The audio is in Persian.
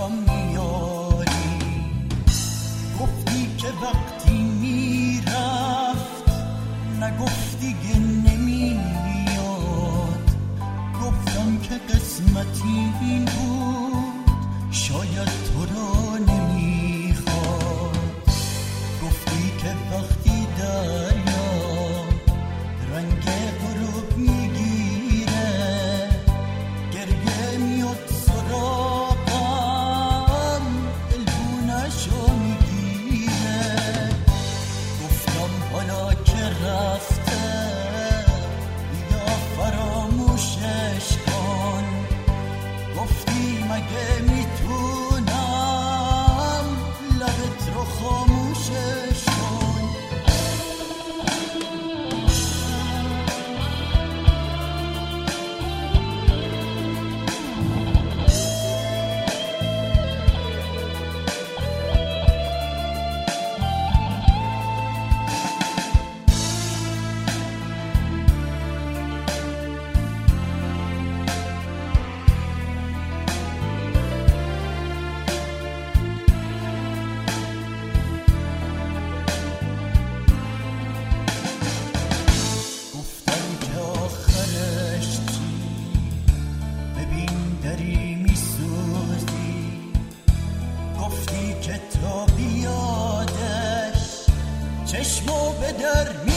دلم میاری. گفتی که وقتی میرفت نگفتی که نمیاد. گفتم که قسمتی این بود شاید تو را نمیخواد. گفتی که وقتی دریا رنگ غروب میگیره گریه میاد سراغم دلگونه‌شو میگیره. گفتم حالا که رفته بیا فراموشش کن. گفتی مگه میتونم لبت رو خاموشش کن. چشمو به در